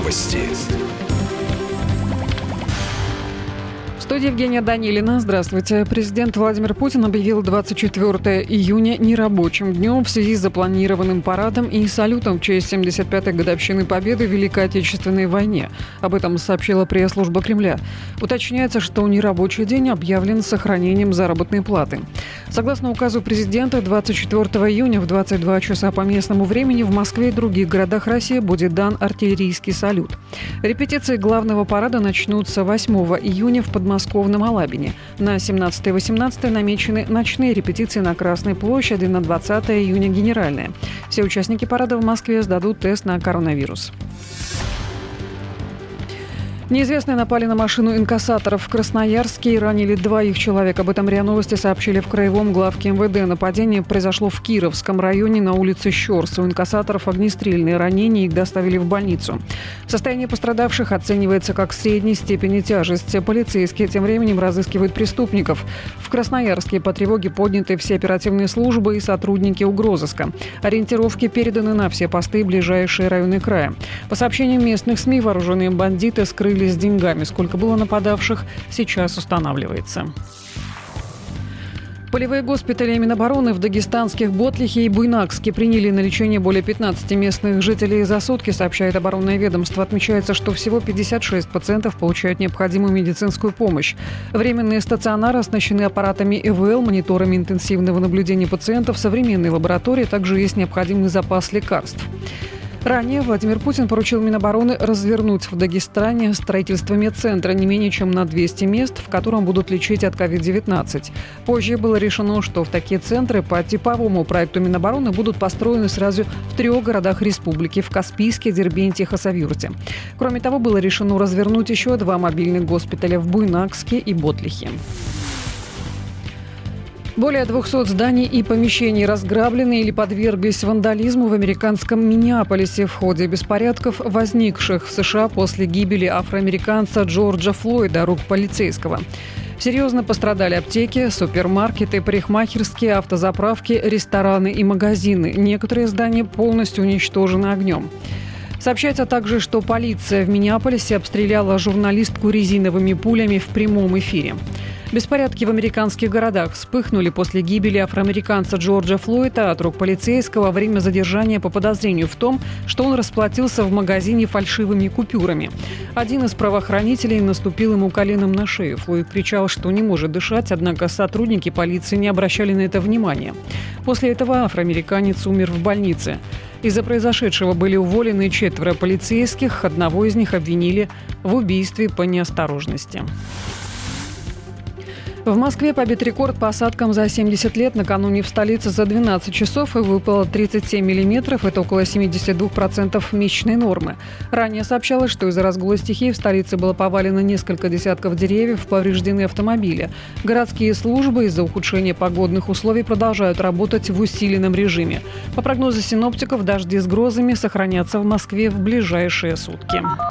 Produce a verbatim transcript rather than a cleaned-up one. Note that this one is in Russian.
Новости. В студии Евгения Данилина. Здравствуйте. Президент Владимир Путин объявил двадцать четвёртого июня нерабочим днем в связи с запланированным парадом и салютом в честь семьдесят пятой годовщины Победы в Великой Отечественной войне. Об этом сообщила пресс-служба Кремля. Уточняется, что нерабочий день объявлен с сохранением заработной платы. Согласно указу президента, двадцать четвёртого июня в двадцать два часа по местному времени в Москве и других городах России будет дан артиллерийский салют. Репетиции главного парада начнутся восьмого июня в Подмосковье. В Алабине. На семнадцатое и восемнадцатое намечены ночные репетиции на Красной площади, на двадцатое июня генеральная. Все участники парада в Москве сдадут тест на коронавирус. Неизвестные напали на машину инкассаторов в Красноярске и ранили двоих человек. Об этом РИА Новости сообщили в Краевом главке МВД. Нападение произошло в Кировском районе на улице Щорс. У инкассаторов огнестрельные ранения, их доставили в больницу. Состояние пострадавших оценивается как средней степени тяжести. Полицейские тем временем разыскивают преступников. В Красноярске по тревоге подняты все оперативные службы и сотрудники угрозыска. Ориентировки переданы на все посты ближайшие районы края. По сообщениям местных СМИ, вооруженные бандиты скрыли с деньгами. Сколько было нападавших, сейчас устанавливается. Полевые госпитали Минобороны в дагестанских Ботлихе и Буйнакске приняли на лечение более пятнадцати местных жителей за сутки, сообщает оборонное ведомство. Отмечается, что всего пятьдесят шесть пациентов получают необходимую медицинскую помощь. Временные стационары оснащены аппаратами ИВЛ, мониторами интенсивного наблюдения пациентов, современной лаборатории, также есть необходимый запас лекарств. Ранее Владимир Путин поручил Минобороны развернуть в Дагестане строительство медцентра не менее чем на двести мест, в котором будут лечить от ковид девятнадцать. Позже было решено, что в такие центры по типовому проекту Минобороны будут построены сразу в трех городах республики – в Каспийске, Дербенте и Хасавюрте. Кроме того, было решено развернуть еще два мобильных госпиталя в Буйнакске и Ботлихе. Более двухсот зданий и помещений разграблены или подверглись вандализму в американском Миннеаполисе в ходе беспорядков, возникших в США после гибели афроамериканца Джорджа Флойда рук полицейского. Серьезно пострадали аптеки, супермаркеты, парикмахерские, автозаправки, рестораны и магазины. Некоторые здания полностью уничтожены огнем. Сообщается также, что полиция в Миннеаполисе обстреляла журналистку резиновыми пулями в прямом эфире. Беспорядки в американских городах вспыхнули после гибели афроамериканца Джорджа Флойда от рук полицейского во время задержания по подозрению в том, что он расплатился в магазине фальшивыми купюрами. Один из правоохранителей наступил ему коленом на шею. Флойд кричал, что не может дышать, однако сотрудники полиции не обращали на это внимания. После этого афроамериканец умер в больнице. Из-за произошедшего были уволены четверо полицейских, одного из них обвинили в убийстве по неосторожности. В Москве побит рекорд по осадкам за семьдесят лет. Накануне в столице за двенадцать часов и выпало тридцать семь миллиметров. Это около семьдесят два процента месячной нормы. Ранее сообщалось, что из-за разгула стихий в столице было повалено несколько десятков деревьев, повреждены автомобили. Городские службы из-за ухудшения погодных условий продолжают работать в усиленном режиме. По прогнозу синоптиков, дожди с грозами сохранятся в Москве в ближайшие сутки.